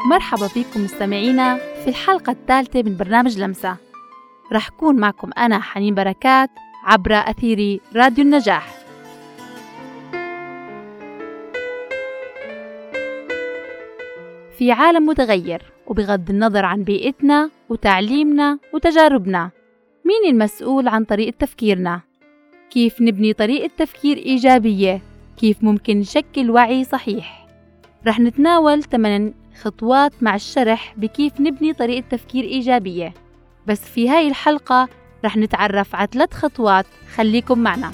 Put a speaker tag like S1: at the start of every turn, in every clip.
S1: مرحبا فيكم مستمعينا في الحلقة الثالثة من برنامج لمسة. رح كون معكم أنا حنين بركات عبر أثير راديو النجاح. في عالم متغير وبغض النظر عن بيئتنا وتعليمنا وتجاربنا، مين المسؤول عن طريقة تفكيرنا؟ كيف نبني طريقة تفكير إيجابية؟ كيف ممكن نشكل وعي صحيح؟ رح نتناول 8 خطوات مع الشرح بكيف نبني طريقة تفكير إيجابية. بس في هاي الحلقة رح نتعرف على 3 خطوات، خليكم معنا.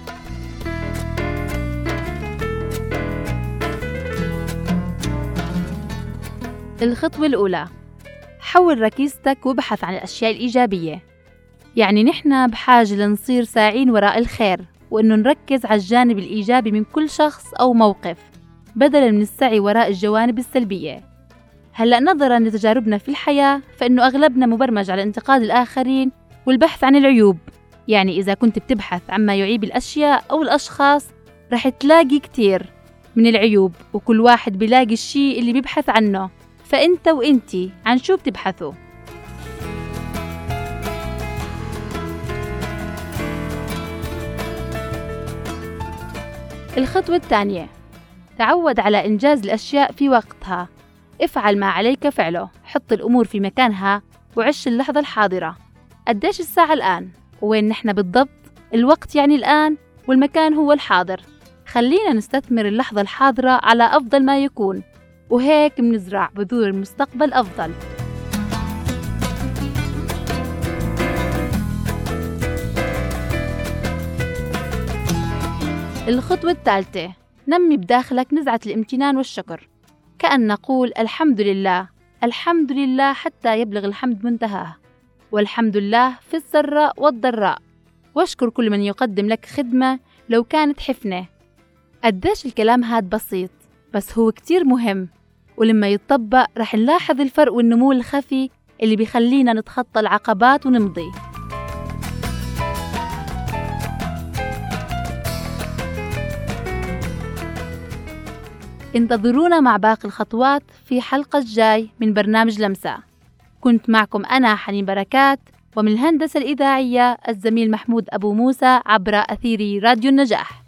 S1: الخطوة الأولى: حول ركيزتك وابحث عن الأشياء الإيجابية. يعني نحن بحاجة لنصير ساعين وراء الخير، وإنه نركز على الجانب الإيجابي من كل شخص أو موقف بدلاً من السعي وراء الجوانب السلبية. هلأ نظراً لتجاربنا في الحياة، فإنه أغلبنا مبرمج على انتقاد الآخرين والبحث عن العيوب. يعني إذا كنت بتبحث عما يعيب الأشياء أو الأشخاص، رح تلاقي كتير من العيوب، وكل واحد بيلاقي الشيء اللي بيبحث عنه. فأنت وإنتي عن شو بتبحثوا؟ الخطوة الثانية: تعود على إنجاز الأشياء في وقتها. افعل ما عليك فعله، حط الأمور في مكانها وعش اللحظة الحاضرة. قديش الساعة الآن؟ وين نحن بالضبط؟ الوقت يعني الآن، والمكان هو الحاضر. خلينا نستثمر اللحظة الحاضرة على أفضل ما يكون، وهيك منزرع بذور المستقبل أفضل. الخطوة الثالثة: نمي بداخلك نزعة الامتنان والشكر، كأن نقول الحمد لله، الحمد لله حتى يبلغ الحمد منتهاه، والحمد لله في السراء والضراء، واشكر كل من يقدم لك خدمة لو كانت حفنة. قديش الكلام هاد بسيط، بس هو كتير مهم، ولما يتطبق رح نلاحظ الفرق والنمو الخفي اللي بيخلينا نتخطى العقبات ونمضي. انتظرونا مع باقي الخطوات في حلقة الجاي من برنامج لمسة. كنت معكم أنا حنين بركات، ومن الهندسة الإذاعية الزميل محمود أبو موسى عبر أثير راديو النجاح.